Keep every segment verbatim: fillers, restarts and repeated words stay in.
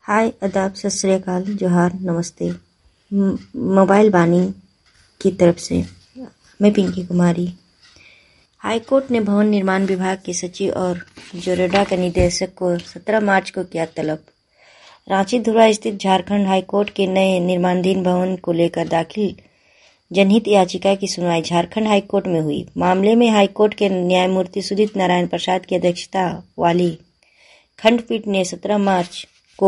हाय, आदाब, सत श्री अकाल, जोहार, नमस्ते। म- मोबाइल बानी की तरफ से मैं पिंकी कुमारी। हाईकोर्ट ने भवन निर्माण विभाग के सचिव और जोरेडा के निदेशक को सत्रह मार्च को किया तलब। रांची धुरा स्थित झारखंड हाईकोर्ट के नए निर्माणाधीन भवन को लेकर दाखिल जनहित याचिका की सुनवाई झारखंड हाईकोर्ट में हुई। मामले में हाईकोर्ट के न्यायमूर्ति सुदीप नारायण प्रसाद की अध्यक्षता वाली खंडपीठ ने सत्रह मार्च को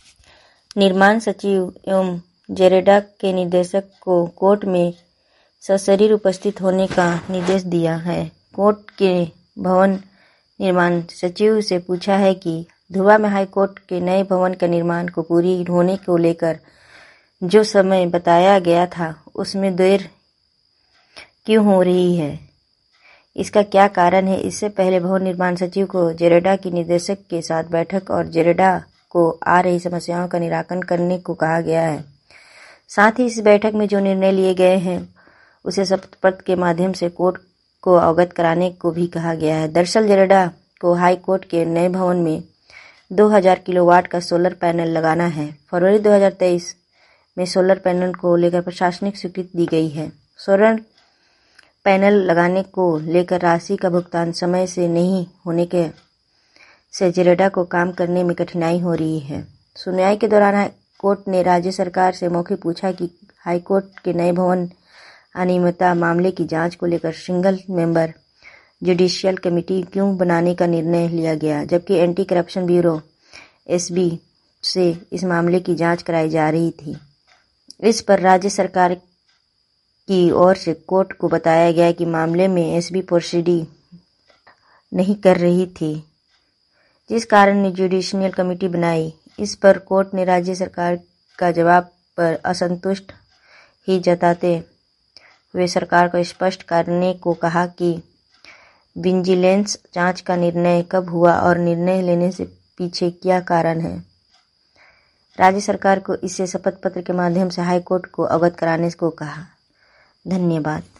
निर्माण सचिव एवं जेरेडा के निदेशक को कोर्ट में सशरीर उपस्थित होने का निर्देश दिया है। कोर्ट के भवन निर्माण सचिव से पूछा है कि धुरा में हाईकोर्ट के नए भवन के निर्माण को पूरी होने को लेकर जो समय बताया गया था उसमें देर क्यों हो रही है, इसका क्या कारण है। इससे पहले भवन निर्माण सचिव को जेरेडा की निदेशक के साथ बैठक और जेरेडा को आ रही समस्याओं का निराकरण करने को कहा गया है। साथ ही इस बैठक में जो निर्णय लिए गए हैं उसे शपथ के माध्यम से कोर्ट को अवगत कराने को भी कहा गया है। दरअसल जेरेडा को हाई कोर्ट के नए भवन में दो हज़ार किलोवाट का सोलर पैनल लगाना है। फरवरी दो हज़ार तेईस में सोलर पैनल को लेकर प्रशासनिक स्वीकृति दी गई है। सोलर पैनल लगाने को लेकर राशि का भुगतान समय से नहीं होने के से जेरेडा को काम करने में कठिनाई हो रही है। सुनवाई के दौरान कोर्ट ने राज्य सरकार से मौखिक पूछा कि हाईकोर्ट के नए भवन अनियमितता मामले की जांच को लेकर सिंगल मेंबर जुडिशियल कमेटी क्यों बनाने का निर्णय लिया गया, जबकि एंटी करप्शन ब्यूरो एसबी से इस मामले की जांच कराई जा रही थी। इस पर राज्य सरकार की ओर से कोर्ट को बताया गया कि मामले में एसबी प्रोसीडिंग नहीं कर रही थी, जिस कारण ने जुडिशियल कमेटी बनाई। इस पर कोर्ट ने राज्य सरकार का जवाब पर असंतुष्ट ही जताते हुए सरकार को स्पष्ट करने को कहा कि विजिलेंस जांच का निर्णय कब हुआ और निर्णय लेने से पीछे क्या कारण है। राज्य सरकार को इसे शपथ पत्र के माध्यम से हाईकोर्ट को अवगत कराने को कहा। धन्यवाद।